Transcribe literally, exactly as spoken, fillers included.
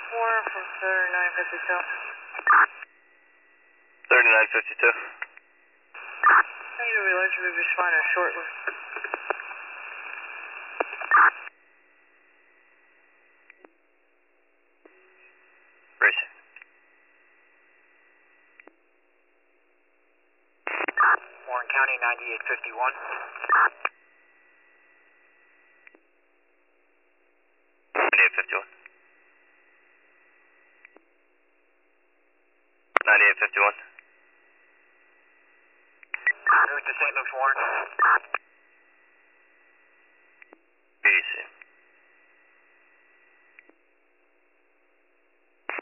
Warren from thirty-nine fifty-two. thirty-nine fifty-two. Negative, we'll let you be responding shortly. Racing. Warren County ninety-eight fifty-one. ninety-eight fifty-one. ninety-eight fifty-one. Route to Saint Luke's, Warren. B D C.